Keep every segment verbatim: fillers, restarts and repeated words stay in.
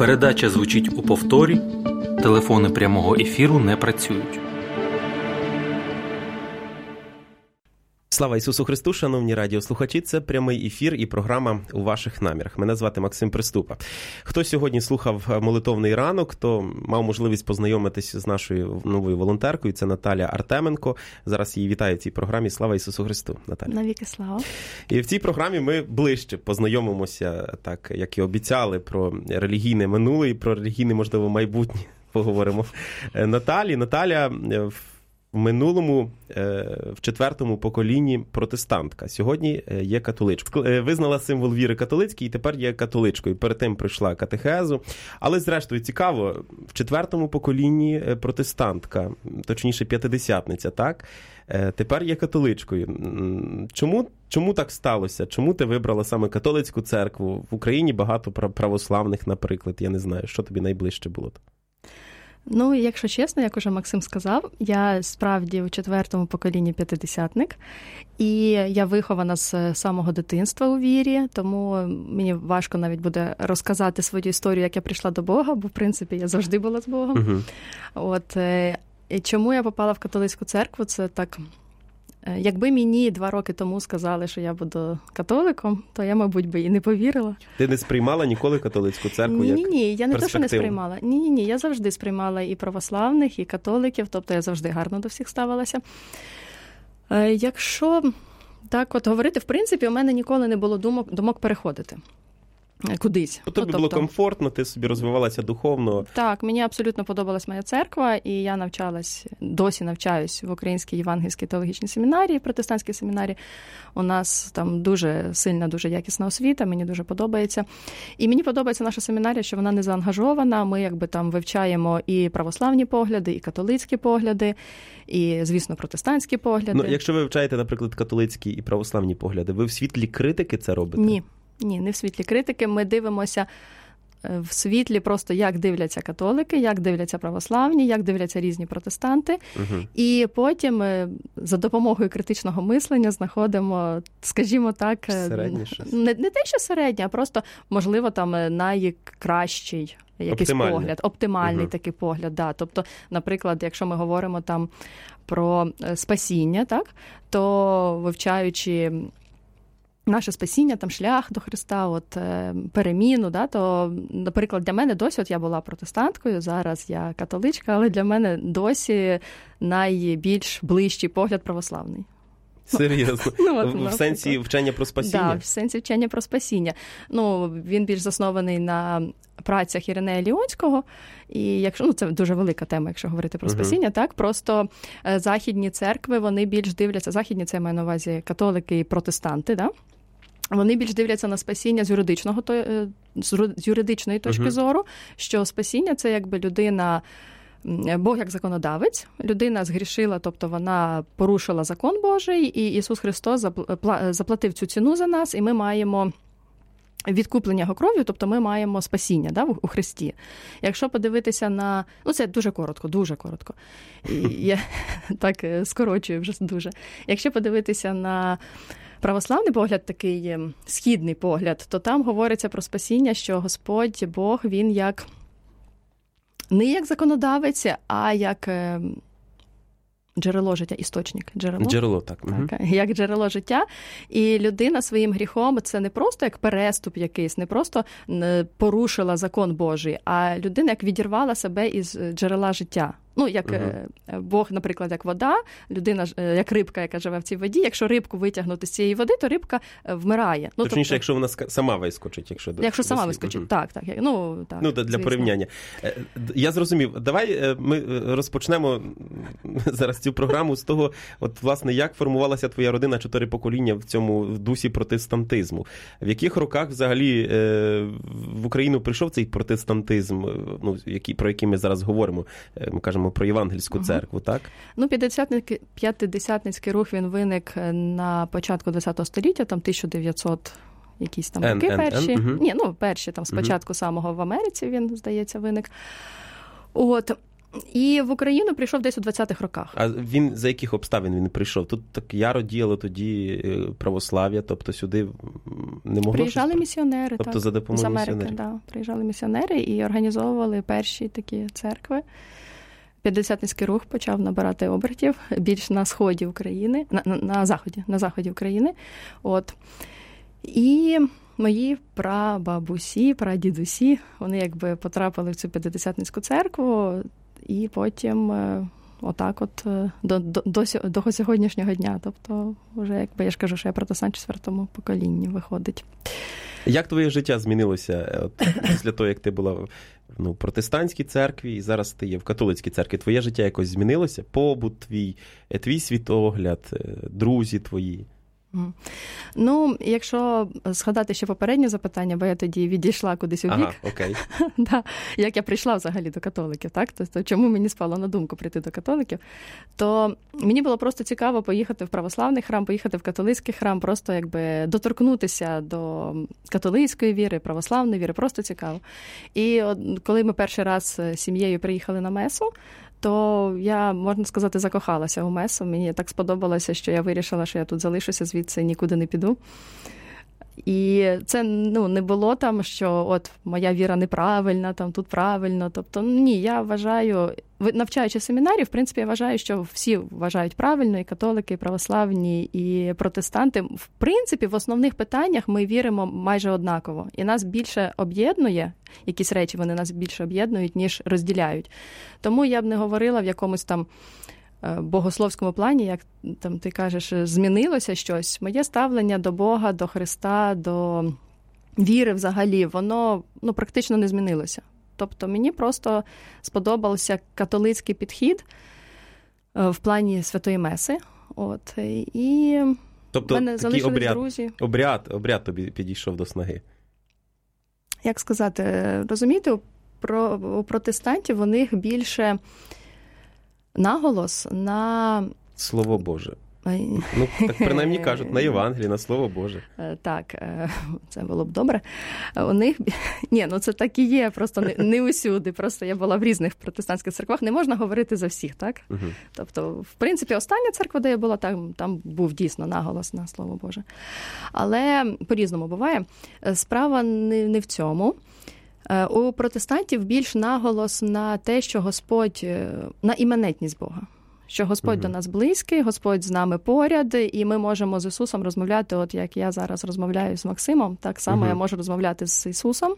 Передача звучить у повторі, телефони прямого ефіру не працюють. Слава Ісусу Христу, шановні радіослухачі, це прямий ефір і програма «У ваших намірах». Мене звати Максим Приступа. Хто сьогодні слухав молитовний ранок, хто мав можливість познайомитись з нашою новою волонтеркою, це Наталя Артеменко. Зараз її вітаю в цій програмі. Слава Ісусу Христу, Наталя. Навіки слава. І в цій програмі ми ближче познайомимося, так як і обіцяли, про релігійне минуле і про релігійне, можливо, майбутнє поговоримо. Наталі, Наталя в минулому, в четвертому поколінні протестантка. Сьогодні є католичкою. Визнала символ віри католицький і тепер є католичкою. Перед тим пройшла катехезу. Але, зрештою, цікаво, в четвертому поколінні протестантка, точніше п'ятидесятниця, так? Тепер є католичкою. Чому, чому так сталося? Чому ти вибрала саме католицьку церкву? В Україні багато православних, наприклад. Я не знаю, що тобі найближче було? Ну, якщо чесно, як уже Максим сказав, я справді у четвертому поколінні п'ятидесятник, і я вихована з самого дитинства у вірі, тому мені важко навіть буде розказати свою історію, як я прийшла до Бога, бо, в принципі, я завжди була з Богом. Uh-huh. От, і чому я попала в католицьку церкву, це так... Якби мені два роки тому сказали, що я буду католиком, то я, мабуть, би і не повірила. Ти не сприймала ніколи католицьку церкву як перспективу? Ні-ні, я не те, що не сприймала. Ні-ні, я завжди сприймала і православних, і католиків, тобто я завжди гарно до всіх ставилася. Якщо так от говорити, в принципі, у мене ніколи не було думок, думок переходити кудись. Тобі ну, тобто, було комфортно, ти собі розвивалася духовно? Так, мені абсолютно подобалась моя церква, і я навчалась, досі навчаюсь в Українській Євангельській теологічній семінарії, протестантській семінарії. У нас там дуже сильна, дуже якісна освіта, мені дуже подобається. І мені подобається наша семінарія, що вона не заангажована, ми якби там вивчаємо і православні погляди, і католицькі погляди, і, звісно, протестантські погляди. Ну, якщо ви вивчаєте, наприклад, католицькі і православні погляди, ви в світлі критики це робите? Ні. Ні, не в світлі критики. Ми дивимося в світлі просто, як дивляться католики, як дивляться православні, як дивляться різні протестанти. Угу. І потім за допомогою критичного мислення знаходимо, скажімо так, не, не те, що середнє, а просто, можливо, там найкращий якийсь оптимальний. погляд, оптимальний угу. такий погляд. Да. Тобто, наприклад, якщо ми говоримо там про спасіння, так, то вивчаючи наше спасіння, там шлях до Христа, от переміну, да, то, наприклад, для мене досі, от я була протестанткою, зараз я католичка, але для мене досі найбільш ближчий погляд православний. Серйозно? Ну, от, в ну, сенсі вчення про спасіння? Так, да, в сенсі вчення про спасіння. Ну, він більш заснований на працях Іринея Ліонського, і якщо, ну, це дуже велика тема, якщо говорити про спасіння, uh-huh. так, просто західні церкви, вони більш дивляться, західні, це я маю на увазі католики і протестанти, да? Вони більш дивляться на спасіння з юридичного, з юридичної точки uh-huh. зору, що спасіння – це якби людина, Бог як законодавець, людина згрішила, тобто вона порушила закон Божий, і Ісус Христос заплатив цю ціну за нас, і ми маємо відкуплення його кров'ю, тобто ми маємо спасіння, да, у Христі. Якщо подивитися на... Ну, це дуже коротко, дуже коротко. І я так скорочую вже дуже. Якщо подивитися на православний погляд, такий східний погляд, то там говориться про спасіння, що Господь Бог, він як не як законодавець, а як джерело життя, істочник. Джерело, джерело так. так угу. Як джерело життя. І людина своїм гріхом, це не просто як переступ якийсь, не просто порушила закон Божий, а людина як відірвала себе із джерела життя. Ну, як угу. Бог, наприклад, як вода, людина, як рибка, яка живе в цій воді, якщо рибку витягнути з цієї води, то рибка вмирає. Ну, точніше, тобто, якщо вона сама вискочить. Якщо, якщо до, сама до вискочить, угу. так, так. Ну, так, ну для звісно. Порівняння. Я зрозумів. Давай ми розпочнемо зараз цю програму з того, от, власне, як формувалася твоя родина, чотири покоління в цьому дусі протестантизму. В яких роках взагалі в Україну прийшов цей протестантизм, ну, який, про який ми зараз говоримо, ми кажемо про євангельську церкву, так? Ну, п'ятидесятницький рух, він виник на початку ХХ століття, там тисяча дев'ятсот якісь там роки перші. Ні, ну, перші, там, спочатку uh-huh. самого в Америці він, здається, виник. От, І в Україну прийшов десь у двадцятих роках. А він за яких обставин він прийшов? Тут так яро діяло тоді православ'я, тобто сюди не могло... Приїжджали щось... місіонери, тобто так, за допомогою з Америки, місіонерів. да, приїжджали місіонери і організовували перші такі церкви. П'ятдесятницький рух почав набирати обертів більш на сході України, на, на, на заході, на заході України. От. І мої прабабусі, прадідусі, вони якби потрапили в цю П'ятдесятницьку церкву, і потім отак от до, до, до, до сьогоднішнього дня. Тобто, вже, якби я ж кажу, що я протестант четвертому поколінні виходить. Як твоє життя змінилося от, після того, як ти була ну, в протестантській церкві, і зараз ти є в католицькій церкві? Твоє життя якось змінилося? Побут твій, твій світогляд, друзі твої? Ну, якщо згадати ще попереднє запитання, бо я тоді відійшла кудись у бік. Ага, окей. Да, як я прийшла взагалі до католиків, так? Тобто, чому мені спало на думку прийти до католиків? То мені було просто цікаво поїхати в православний храм, поїхати в католицький храм, просто якби доторкнутися до католицької віри, православної віри, просто цікаво. І от, коли ми перший раз з сім'єю приїхали на месу, то я, можна сказати, закохалася у месу. Мені так сподобалося, що я вирішила, що я тут залишуся, звідси нікуди не піду. І це ну, не було там, що от моя віра неправильна, там тут правильно. Тобто, ні, я вважаю, навчаючи семінарі, в принципі, я вважаю, що всі вважають правильно, і католики, і православні, і протестанти. В принципі, в основних питаннях ми віримо майже однаково. І нас більше об'єднує, якісь речі вони нас більше об'єднують, ніж розділяють. Тому я б не говорила в якомусь там богословському плані, як там ти кажеш, змінилося щось. Моє ставлення до Бога, до Христа, до віри взагалі, воно ну, практично не змінилося. Тобто мені просто сподобався католицький підхід в плані Святої Меси. От, і тобто, в мене залишились обряд, друзі. Обряд, обряд тобі підійшов до снаги. Як сказати, розумієте, у, про, у протестантів у них більше наголос на... Слово Боже. Ну, так принаймні кажуть, на Євангелії, на Слово Боже. Так, це було б добре. У них, ні, ну це так і є, просто не, не усюди. Просто я була в різних протестантських церквах, не можна говорити за всіх, так? Угу. Тобто, в принципі, остання церква, де я була, там, там був дійсно наголос на Слово Боже. Але по-різному буває. Справа не, не в цьому. У протестантів більш наголос на те, що Господь, на іманентність Бога. Що Господь uh-huh. до нас близький, Господь з нами поряд, і ми можемо з Ісусом розмовляти, от як я зараз розмовляю з Максимом, так само uh-huh. я можу розмовляти з Ісусом.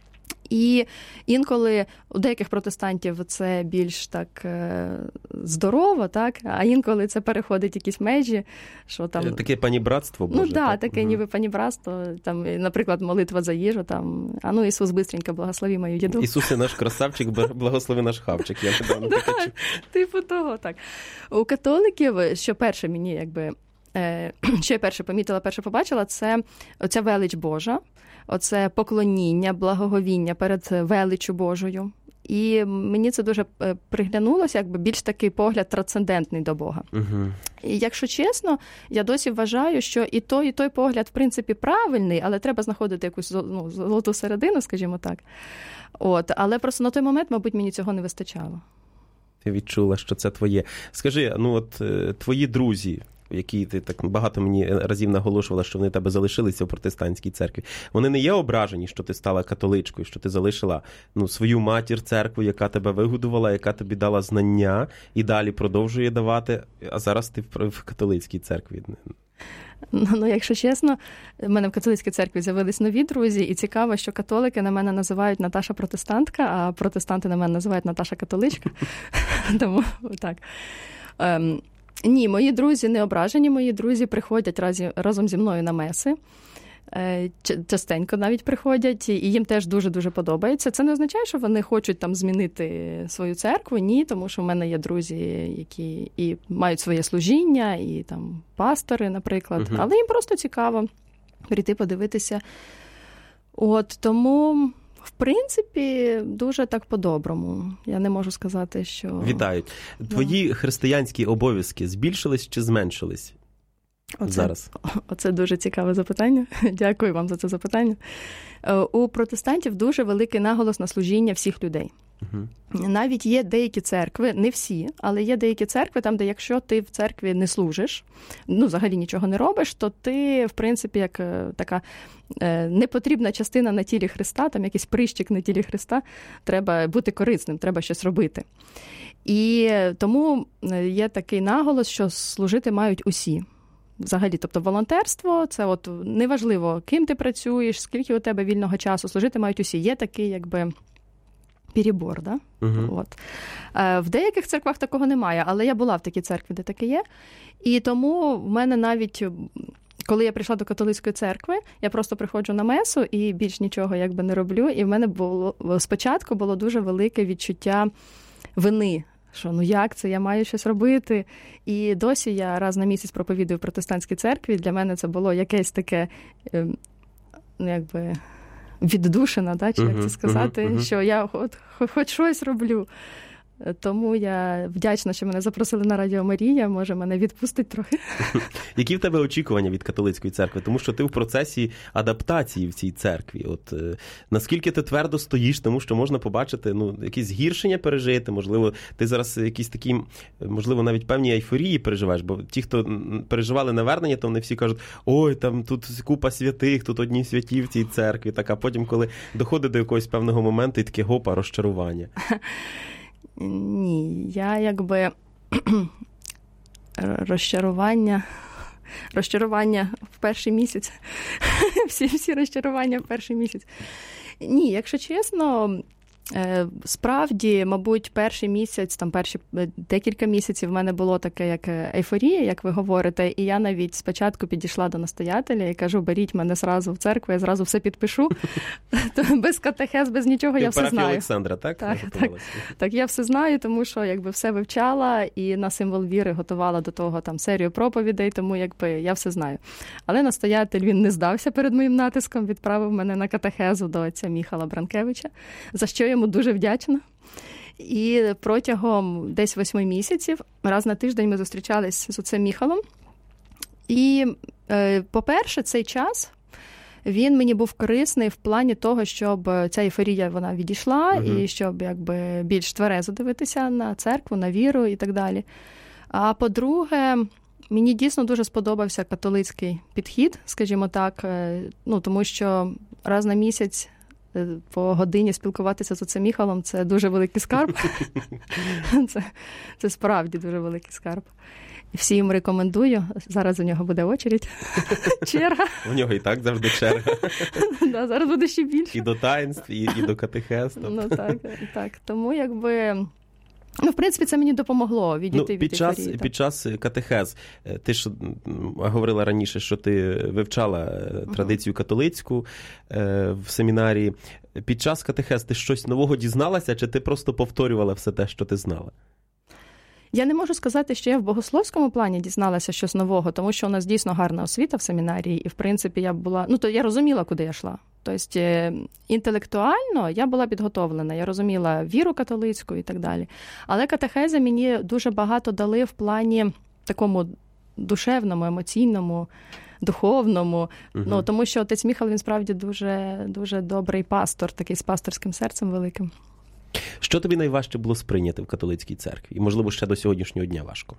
І інколи у деяких протестантів це більш так здорово, так? А інколи це переходить якісь межі, що там... Таке панібратство Боже. Ну да, так, таке угу. ніби панібратство. Там, наприклад, молитва за їжу, там, а ну Ісус бистренько, благослови мою їду. Ісусе наш красавчик, благослови наш хавчик. Я недавно да, таке чув. Типу того, так. У католиків, що перше мені, якби, що я перше помітила, перше побачила, це оця велич Божа, оце поклоніння, благоговіння перед величчю Божою. І мені це дуже приглянулося, якби більш такий погляд трансцендентний до Бога. Угу. І якщо чесно, я досі вважаю, що і той, і той погляд, в принципі, правильний, але треба знаходити якусь ну, золоту середину, скажімо так. От. Але просто на той момент, мабуть, мені цього не вистачало. Ти відчула, що це твоє. Скажи, ну от твої друзі, які ти так багато мені разів наголошувала, що вони тебе залишилися в протестантській церкві, вони не є ображені, що ти стала католичкою, що ти залишила ну, свою матір церкву, яка тебе вигодувала, яка тобі дала знання і далі продовжує давати, а зараз ти в католицькій церкві. Ну, ну, якщо чесно, в мене в католицькій церкві з'явились нові друзі, і цікаво, що католики на мене називають Наташа протестантка, а протестанти на мене називають Наташа католичка. Тому так. Ем, ні, мої друзі не ображені, мої друзі приходять разі, разом зі мною на меси. Частенько навіть приходять, і їм теж дуже-дуже подобається. Це не означає, що вони хочуть там змінити свою церкву, ні, тому що в мене є друзі, які і мають своє служіння, і там пастори, наприклад, угу. але їм просто цікаво прийти подивитися. От, тому, в принципі, дуже так по-доброму. Я не можу сказати, що... Вітають. Твої да. християнські обов'язки збільшились чи зменшились? Оце, зараз. Оце дуже цікаве запитання. Дякую вам за це запитання. У протестантів дуже великий наголос на служіння всіх людей. Угу. Навіть є деякі церкви, не всі, але є деякі церкви, там, де якщо ти в церкві не служиш, ну, взагалі нічого не робиш, то ти, в принципі, як така непотрібна частина на тілі Христа, там якийсь прищик на тілі Христа, треба бути корисним, треба щось робити. І тому є такий наголос, що служити мають усі. Взагалі, тобто волонтерство, це от неважливо, ким ти працюєш, скільки у тебе вільного часу, служити мають усі. Є такий, якби, перебор, да? Uh-huh. От. В деяких церквах такого немає, але я була в такій церкві, де таке є. І тому в мене навіть, коли я прийшла до католицької церкви, я просто приходжу на месу і більш нічого якби не роблю. І в мене було спочатку було дуже велике відчуття вини, що ну як це, я маю щось робити. І досі я раз на місяць проповідую в протестантській церкві. Для мене це було якесь таке, ну якби, віддушина, да, чи як uh-huh, це сказати, uh-huh, uh-huh. що я от, хоч щось роблю. Тому я вдячна, що мене запросили на Радіо Марія, може мене відпустить трохи. Які в тебе очікування від католицької церкви? Тому що ти в процесі адаптації в цій церкві. От е, наскільки ти твердо стоїш, тому що можна побачити, ну, якісь згіршення пережити, можливо, ти зараз якісь такі, можливо, навіть певні ейфорії переживаєш, бо ті, хто переживали навернення, то вони всі кажуть, ой, там тут купа святих, тут одні святі в цій церкві, так, а потім, коли доходить до якогось певного моменту, і таке гопа, розчарування. Ні, я якби розчарування, розчарування в перший місяць, всі, всі розчарування в перший місяць. Ні, якщо чесно, справді, мабуть, перший місяць, там перші декілька місяців в мене було таке, як ейфорія, як ви говорите, і я навіть спочатку підійшла до настоятеля і кажу, беріть мене зразу в церкву, я зразу все підпишу, без катехез, без нічого, я все знаю. Олександра, так? Так, так, так, я все знаю, тому що якби все вивчала і на символ віри готувала до того там серію проповідей, тому якби я все знаю. Але настоятель, він не здався перед моїм натиском, відправив мене на катехезу до отця Міхала Бранкевича, за що йому дуже вдячна. І протягом десь восьми місяців, раз на тиждень ми зустрічались з отцем Міхалом. І, по-перше, цей час, він мені був корисний в плані того, щоб ця ейфорія, вона відійшла, угу. і щоб якби більш тверезо дивитися на церкву, на віру і так далі. А по-друге, мені дійсно дуже сподобався католицький підхід, скажімо так, ну, тому що раз на місяць по годині спілкуватися з отцем Міхалом – це дуже великий скарб. це, це справді дуже великий скарб. Всі їм рекомендую. Зараз у нього буде очередь. Черга. У нього і так завжди черга. да, зараз буде ще більше. І до таїнств, і, і до катехез. ну так, так. Тому якби... Ну, в принципі, це мені допомогло відійти ну, під від час, ейфорії. Під час катехез, ти ж говорила раніше, що ти вивчала uh-huh. традицію католицьку е, в семінарії. Під час катехез ти щось нового дізналася, чи ти просто повторювала все те, що ти знала? Я не можу сказати, що я в богословському плані дізналася щось нового, тому що у нас дійсно гарна освіта в семінарії, і, в принципі, я була... Ну, то я розуміла, куди я йшла. Тобто, інтелектуально я була підготовлена, я розуміла віру католицьку і так далі. Але катехези мені дуже багато дали в плані такому душевному, емоційному, духовному. Угу. Ну, тому що отець Міхал, він справді дуже, дуже добрий пастор, такий з пасторським серцем великим. Що тобі найважче було сприйняти в католицькій церкві? І, можливо, ще до сьогоднішнього дня важко?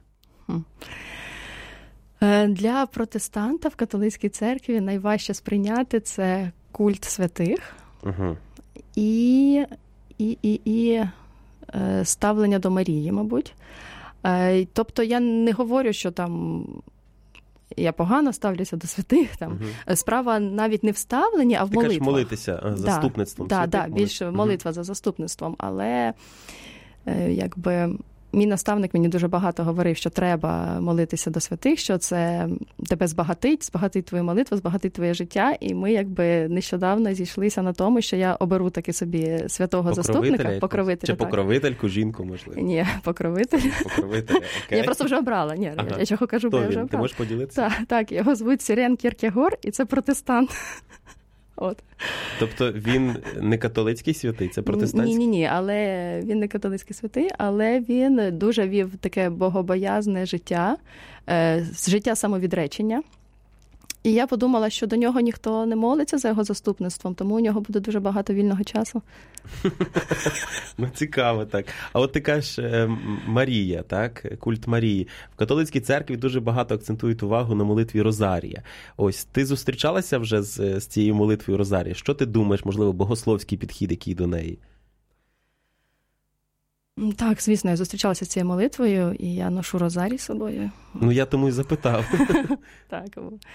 Для протестанта в католицькій церкві найважче сприйняти – це культ святих угу. і, і, і, і ставлення до Марії, мабуть. Тобто я не говорю, що там я погано ставлюся до святих. Там. Угу. Справа навіть не в ставленні, а в Ти молитвах. Ти кажеш молитися заступництвом да, святих? Так, да, більше угу. молитва за заступництвом. Але якби... Мій наставник мені дуже багато говорив, що треба молитися до святих, що це тебе збагатить, збагатить твою молитву, збагатить твоє життя. І ми якби нещодавно зійшлися на тому, що я оберу таки собі святого заступника, покровителя. Чи покровительку, жінку, можливо? Ні, покровитель. Покровителя, окей. Я просто вже обрала. Ні, ага. я чого кажу, бо я вже обрала. Ти можеш поділитися? Так, так, його звуть Сірен Кіркегор, і це протестант. От. Тобто він не католицький святий, це протестантський? Ні-ні-ні, але він не католицький святий, але він дуже вів таке богобоязне життя, життя самовідречення. І я подумала, що до нього ніхто не молиться за його заступництвом, тому у нього буде дуже багато вільного часу. Ну, цікаво, так. А от ти кажеш, Марія, так, культ Марії. В католицькій церкві дуже багато акцентують увагу на молитві Розарія. Ось, ти зустрічалася вже з, з цією молитвою Розарія? Що ти думаєш, можливо, богословський підхід, який до неї? Так, звісно, я зустрічалася з цією молитвою, і я ношу Розарій з собою. Ну, я тому і запитав. Так.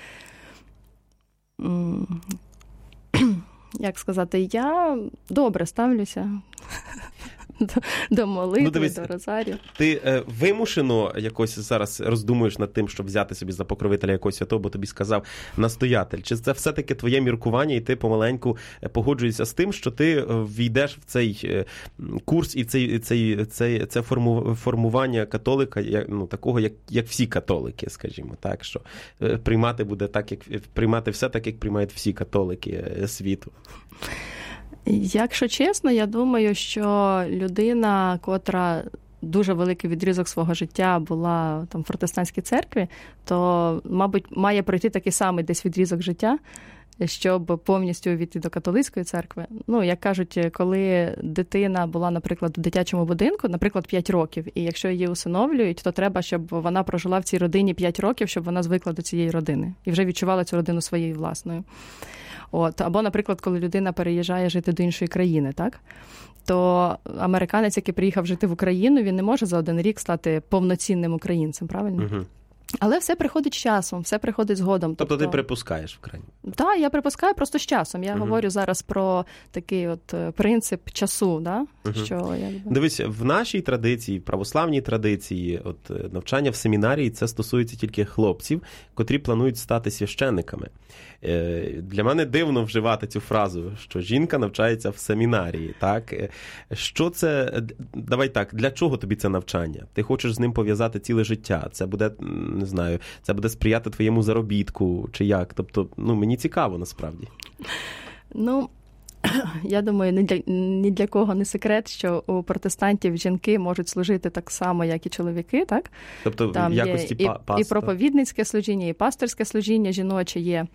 Як сказати, я добре ставлюся до, до молитви, ну, дивись, до Розарію. Ти е, вимушено якось зараз роздумуєш над тим, щоб взяти собі за покровителя якогось святого, бо тобі сказав настоятель. Чи це все-таки твоє міркування, і ти помаленьку погоджуєшся з тим, що ти війдеш в цей е, курс і цей, цей, цей, це форму, формування католика, ну, такого, як, як всі католики, скажімо, так, що е, приймати буде так, як приймати все так, як приймають всі католики е, світу? Якщо чесно, я думаю, що людина, котра дуже великий відрізок свого життя була там в протестантській церкві, то, мабуть, має пройти такий самий десь відрізок життя, щоб повністю увійти до католицької церкви. Ну, як кажуть, коли дитина була, наприклад, в дитячому будинку, наприклад, п'ять років, і якщо її усиновлюють, то треба, щоб вона прожила в цій родині п'ять років, щоб вона звикла до цієї родини і вже відчувала цю родину своєю власною. От, або, наприклад, коли людина переїжджає жити до іншої країни, так? То американець, який приїхав жити в Україну, він не може за один рік стати повноцінним українцем, правильно? Угу. Але все приходить з часом, все приходить згодом. Тобто, тобто ти припускаєш в країні? Так, я припускаю просто з часом. Я угу. говорю зараз про такий от принцип часу. Да? Угу. Що, якби... Дивись, в нашій традиції, в православній традиції, от навчання в семінарії, це стосується тільки хлопців, котрі планують стати священниками. Для мене дивно вживати цю фразу, що жінка навчається в семінарії, так? Що це, давай так, для чого тобі це навчання? Ти хочеш з ним пов'язати ціле життя? Це буде, не знаю, це буде сприяти твоєму заробітку, чи як? Тобто, ну, мені цікаво, насправді. Ну, я думаю, ні для, ні для кого не секрет, що у протестантів жінки можуть служити так само, як і чоловіки, так? Тобто там в якості є пастора. І, і проповідницьке служіння, і пасторське служіння жіноче є.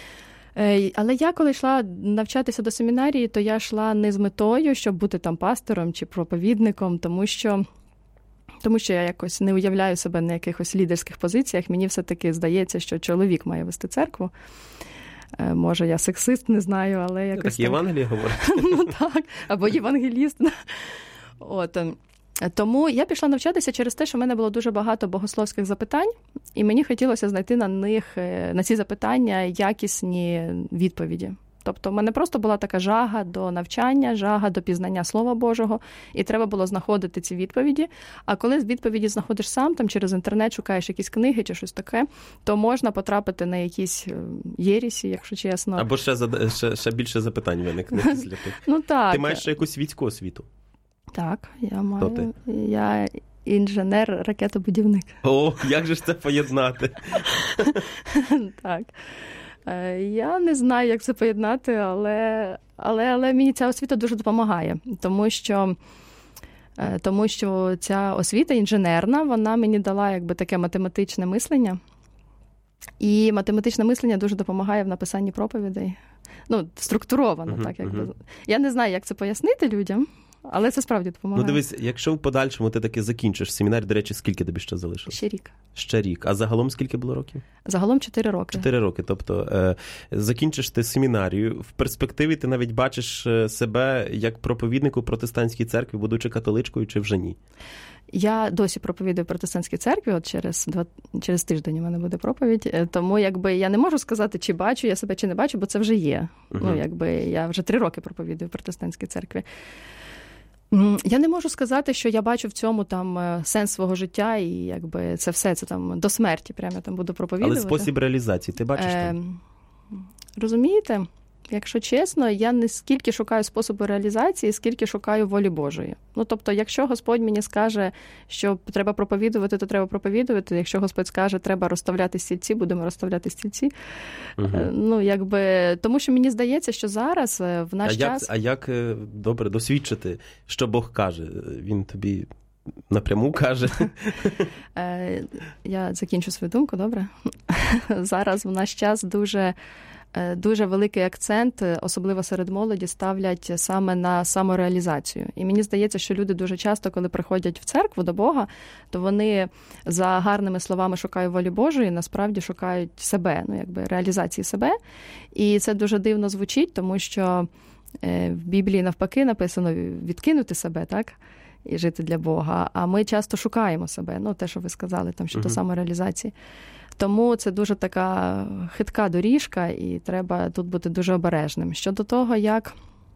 Але я, коли йшла навчатися до семінарії, то я йшла не з метою, щоб бути там пастором чи проповідником, тому що, тому що я якось не уявляю себе на якихось лідерських позиціях. Мені все-таки здається, що чоловік має вести церкву. Може, я сексист, не знаю, але якось так. Так Євангеліє говорить? Ну так, або євангеліст. От. Тому я пішла навчатися через те, що в мене було дуже багато богословських запитань, і мені хотілося знайти на них, на ці запитання якісні відповіді. Тобто в мене просто була така жага до навчання, жага до пізнання Слова Божого, і треба було знаходити ці відповіді. А коли з відповіді знаходиш сам, там через інтернет шукаєш якісь книги чи щось таке, то можна потрапити на якісь єрісі, якщо чесно. Або ще, ще, ще більше запитань виникне після тих. Ну так. Ти маєш ще якусь світську освіту? Так, я маю. Я інженер-ракетобудівник. О, як же ж це поєднати? Так. Я не знаю, як це поєднати, але, але, але мені ця освіта дуже допомагає, тому що, тому що ця освіта інженерна, вона мені дала якби таке математичне мислення. І математичне мислення дуже допомагає в написанні проповідей. Ну, структуровано, uh-huh, так якби. Uh-huh. Я не знаю, як це пояснити людям, але це справді допомагає. Ну, дивись, якщо в подальшому ти таки закінчиш семінар, до речі, скільки тобі ще залишилось? Ще рік. Ще рік. А загалом скільки було років? Загалом чотири роки. Чотири роки. Тобто е, закінчиш ти семінарію. В перспективі ти навіть бачиш себе як проповідник у протестантській церкві, будучи католичкою, чи вже ні? Я досі проповідую в протестантській церкві, от через, два, через тиждень у мене буде проповідь, тому якби я не можу сказати, чи бачу я себе, чи не бачу, бо це вже є. Uh-huh. Ну, якби я вже три роки проповідую в протестантській церкві. Я не можу сказати, що я бачу в цьому там сенс свого життя, і якби це все, це там до смерті прямо я там буду проповідувати. Але спосіб реалізації ти бачиш е, там? Розумієте? Якщо чесно, я не скільки шукаю способу реалізації, скільки шукаю волі Божої. Ну, тобто, якщо Господь мені скаже, що треба проповідувати, то треба проповідувати. Якщо Господь скаже, треба розставляти стільці, будемо розставляти стільці. Угу. Ну, якби, тому що мені здається, що зараз, в наш а час... Як, а як, добре, досвідчити, що Бог каже? Він тобі напряму каже. Я закінчу свою думку, добре? Зараз в наш час дуже, дуже великий акцент, особливо серед молоді, ставлять саме на самореалізацію. І мені здається, що люди дуже часто, коли приходять в церкву до Бога, то вони за гарними словами шукають волі Божої, насправді шукають себе, ну якби реалізації себе. І це дуже дивно звучить, тому що в Біблії навпаки написано відкинути себе, так? І жити для Бога. А ми часто шукаємо себе, ну те, що ви сказали, там щодо uh-huh. самореалізації. Тому це дуже така хитка доріжка, і треба тут бути дуже обережним. Щодо того, як,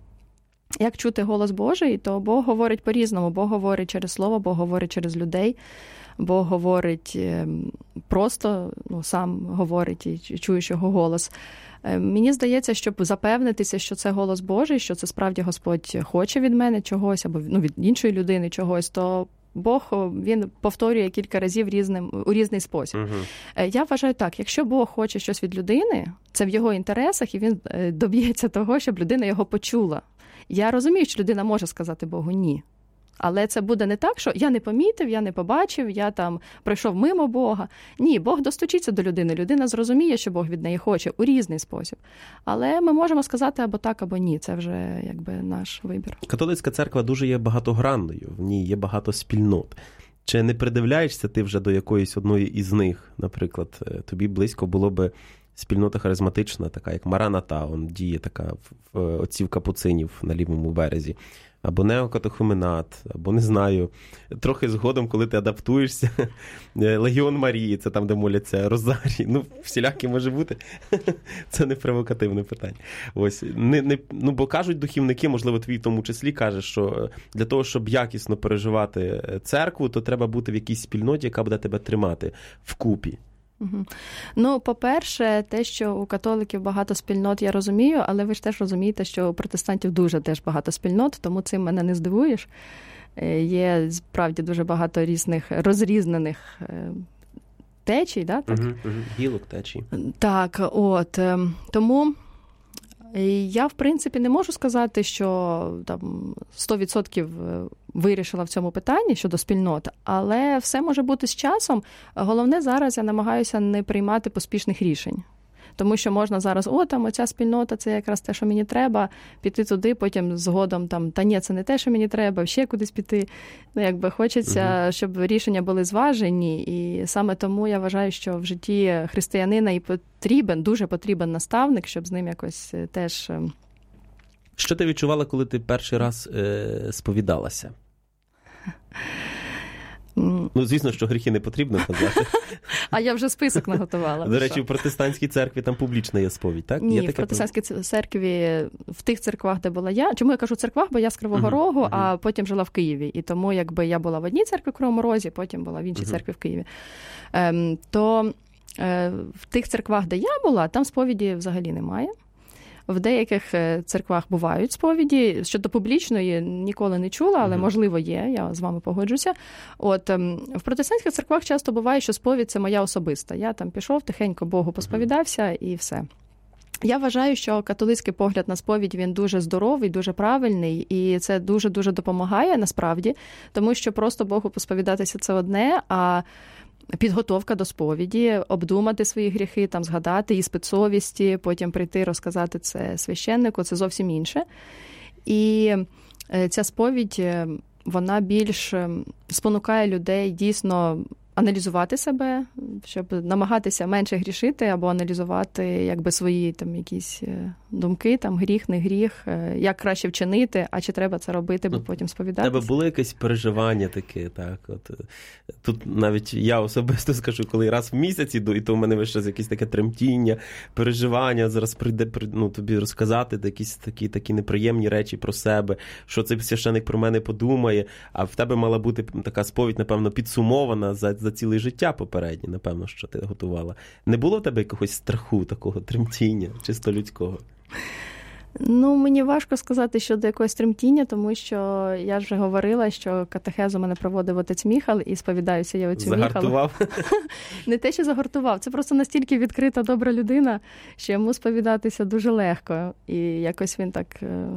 як чути голос Божий, то Бог говорить по-різному. Бог говорить через слово, Бог говорить через людей, Бог говорить просто, ну, сам говорить і чуєш його голос. Мені здається, щоб запевнитися, що це голос Божий, що це справді Господь хоче від мене чогось, або ну, від іншої людини чогось, то Бог, він повторює кілька разів різним, у різний спосіб. Uh-huh. Я вважаю так, якщо Бог хоче щось від людини, це в його інтересах, і він доб'ється того, щоб людина його почула. Я розумію, що людина може сказати Богу «ні». Але це буде не так, що я не помітив, я не побачив, я там пройшов мимо Бога. Ні, Бог достучиться до людини. Людина зрозуміє, що Бог від неї хоче у різний спосіб. Але ми можемо сказати або так, або ні. Це вже якби наш вибір. Католицька церква дуже є багатогранною, в ній є багато спільнот. Чи не придивляєшся ти вже до якоїсь одної із них? Наприклад, тобі близько було би спільнота харизматична, така як Мараната, он діє така в отців капуцинів на лівому березі. Або неокатехуменат, або, не знаю, трохи згодом, коли ти адаптуєшся, Легіон Марії, це там, де моляться Розарії. Ну, всілякі може бути. Це не провокативне питання. Ось. Не, не, ну, бо кажуть духівники, можливо, твій в тому числі каже, що для того, щоб якісно переживати церкву, то треба бути в якійсь спільноті, яка буде тебе тримати вкупі. Угу. Ну, по-перше, те, що у католиків багато спільнот, я розумію, але ви ж теж розумієте, що у протестантів дуже теж багато спільнот, тому цим мене не здивуєш. Є, справді, дуже багато різних розрізнених течій, да? Так? Угу, угу. Гілок течій. Так, от. Тому я, в принципі, не можу сказати, що там сто відсотків вирішила в цьому питанні щодо спільнот, але все може бути з часом. Головне зараз я намагаюся не приймати поспішних рішень. Тому що можна зараз, о, там оця спільнота, це якраз те, що мені треба, піти туди, потім згодом там, та ні, це не те, що мені треба, ще кудись піти. Ну, якби хочеться, угу. щоб рішення були зважені, і саме тому я вважаю, що в житті християнина і потрібен, дуже потрібен наставник, щоб з ним якось теж... Що ти відчувала, коли ти перший раз е- сповідалася? Ну, звісно, що гріхи не потрібно казати. А я вже список наготувала. До речі, в протестантській церкві там публічна є сповідь, так? Ні, є в таке... протестантській церкві, в тих церквах, де була я. Чому я кажу церквах? Бо я з Кривого uh-huh, Рогу, uh-huh. а потім жила в Києві. І тому, якби я була в одній церкві в Кривому Розі, потім була в іншій uh-huh. церкві в Києві. Ем, то е, в тих церквах, де я була, там сповіді взагалі немає. В деяких церквах бувають сповіді. Щодо публічної ніколи не чула, але, можливо, є, я з вами погоджуся. От, в протестантських церквах часто буває, що сповідь – це моя особиста. Я там пішов, тихенько Богу посповідався і все. Я вважаю, що католицький погляд на сповідь, він дуже здоровий, дуже правильний, і це дуже-дуже допомагає, насправді, тому що просто Богу посповідатися – це одне, а підготовка до сповіді, обдумати свої гріхи, там згадати іспит совісті, потім прийти розказати це священнику, це зовсім інше. І ця сповідь, вона більш спонукає людей дійсно аналізувати себе, щоб намагатися менше грішити або аналізувати якби свої там якісь думки, там гріх, не гріх, як краще вчинити, а чи треба це робити, бо потім сповідатися. Тебе було якесь переживання таке, так? От тут навіть я особисто скажу, коли раз в місяць іду, і то в мене вище якесь таке тремтіння, переживання, зараз прийде ну, тобі розказати якісь такі, такі неприємні речі про себе, що цей священик про мене подумає, а в тебе мала бути така сповідь, напевно, підсумована за за ціле життя попереднє, напевно, що ти готувала. Не було в тебе якогось страху, такого тремтіння, чисто людського? Ну, мені важко сказати щодо якогось тремтіння, тому що я ж вже говорила, що катехезу мене проводив отець Міхал, і сповідаюся я оцю Міхалу. Загартував? Не те, що загартував, це просто настільки відкрита, добра людина, що йому сповідатися дуже легко. І якось він так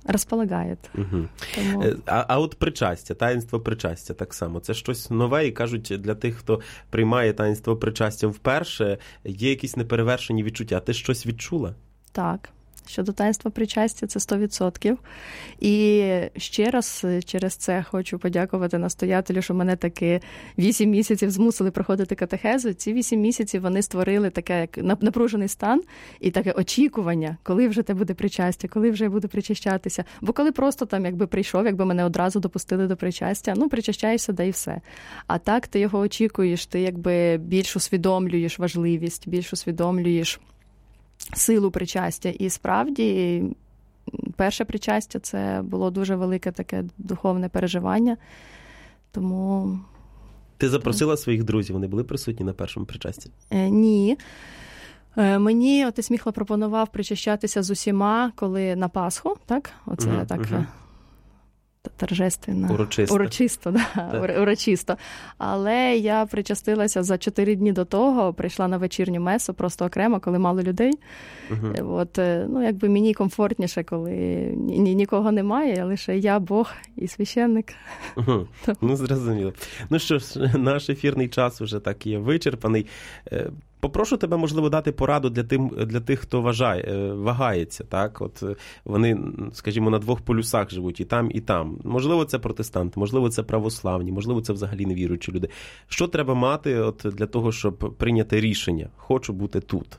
розполагає. Угу. Тому... А, а от причастя, таїнство причастя так само, це щось нове, і кажуть, для тих, хто приймає таїнство причастя вперше, є якісь неперевершені відчуття. Ти щось відчула? Так. Щодо таїнства причастя, це сто відсотків. І ще раз через це хочу подякувати настоятелю, що мене таки вісім місяців змусили проходити катехезу. Ці вісім місяців вони створили таке як напружений стан і таке очікування, коли вже те буде причастя, коли вже я буду причащатися. Бо коли просто там якби прийшов, якби мене одразу допустили до причастя, ну причащаєшся, да і все. А так ти його очікуєш, ти якби більш усвідомлюєш важливість, більш усвідомлюєш силу причастя. І справді перше причастя – це було дуже велике таке духовне переживання. Тому... Ти запросила своїх друзів, вони були присутні на першому причасті? Е, ні. Е, мені отець Міхла пропонував причащатися з усіма, коли на Пасху, так? Оце uh-huh, так... Uh-huh. Торжественно. Урочисто. Урочисто, да. Так. Урочисто. Але я причастилася за чотири дні до того, прийшла на вечірню месу, просто окремо, коли мало людей. Uh-huh. От, ну, якби мені комфортніше, коли ні, нікого немає, лише я, Бог і священник. Uh-huh. Ну, зрозуміло. Ну що ж, наш ефірний час вже так є вичерпаний. Попрошу тебе, можливо, дати пораду для тим, для тих, хто вважає, вагається, так? От вони, скажімо, на двох полюсах живуть, і там, і там. Можливо, це протестанти, можливо, це православні, можливо, це взагалі невіруючі люди. Що треба мати от для того, щоб прийняти рішення? Хочу бути тут.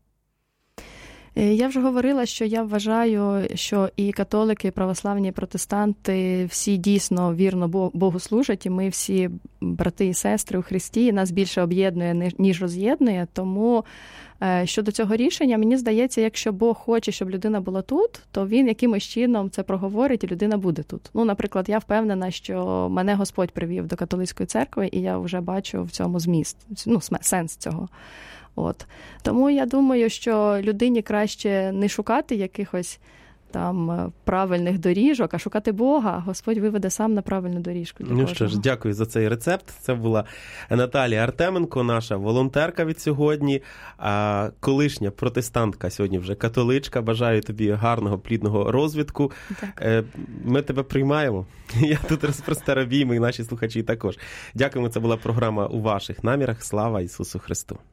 Я вже говорила, що я вважаю, що і католики, і православні, і протестанти всі дійсно вірно Богу служать, і ми всі брати і сестри у Христі, і нас більше об'єднує, ніж роз'єднує. Тому щодо цього рішення, мені здається, якщо Бог хоче, щоб людина була тут, то він якимось чином це проговорить, і людина буде тут. Ну, наприклад, я впевнена, що мене Господь привів до католицької церкви, і я вже бачу в цьому зміст, ну, сенс цього. От. Тому я думаю, що людині краще не шукати якихось там правильних доріжок, а шукати Бога. Господь виведе сам на правильну доріжку. Ну що ж, дякую за цей рецепт. Це була Наталія Артеменко, наша волонтерка від сьогодні, а колишня протестантка, сьогодні вже католичка. Бажаю тобі гарного, плідного розвитку. Дякую. Ми тебе приймаємо. Я тут розпростер обійми, і наші слухачі також. Дякуємо, це була програма «У ваших намірах». Слава Ісусу Христу!